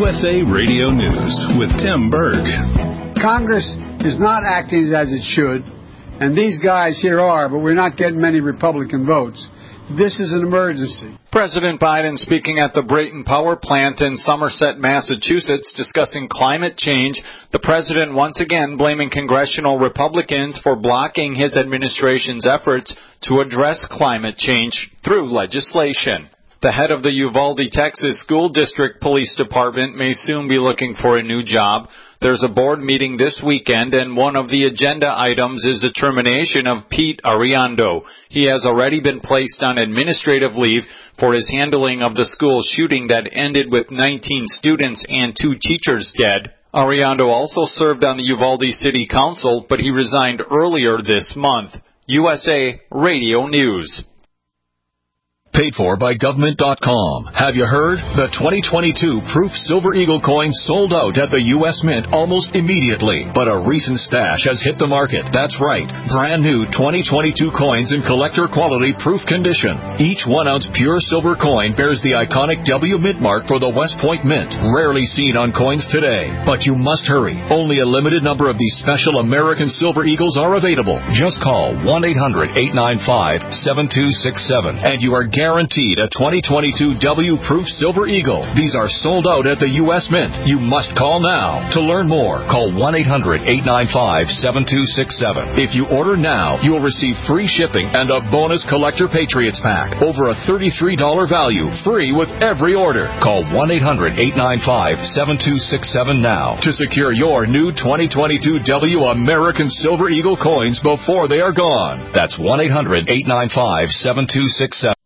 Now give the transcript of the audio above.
USA Radio News with Tim Berg. Congress is not acting as it should, and these guys here are, but we're not getting many Republican votes. This is an emergency. President Biden speaking at the Brayton Power Plant in Somerset, Massachusetts, discussing climate change. The president once again blaming congressional Republicans for blocking his administration's efforts to address climate change through legislation. The head of the Uvalde, Texas School District Police Department may soon be looking for a new job. There's a board meeting this weekend, and one of the agenda items is the termination of Pete Ariando. He has already been placed on administrative leave for his handling of the school shooting that ended with 19 students and 2 teachers dead. Ariando also served on the Uvalde City Council, but he resigned earlier this month. USA Radio News. Paid for by government.com. Have you heard? The 2022 Proof Silver Eagle coin sold out at the U.S. Mint almost immediately, but a recent stash has hit the market. That's right. Brand new 2022 coins in collector quality proof condition. Each 1-ounce pure silver coin bears the iconic W Mint mark for the West Point Mint. Rarely seen on coins today. But you must hurry. Only a limited number of these special American Silver Eagles are available. Just call 1-800-895-7267 and you are guaranteed a 2022 W Proof Silver Eagle. These are sold out at the U.S. Mint. You must call now. To learn more, call 1-800-895-7267. If you order now, you will receive free shipping and a bonus Collector Patriots Pack. Over a $33 value, free with every order. Call 1-800-895-7267 now to secure your new 2022 W American Silver Eagle coins before they are gone. That's 1-800-895-7267.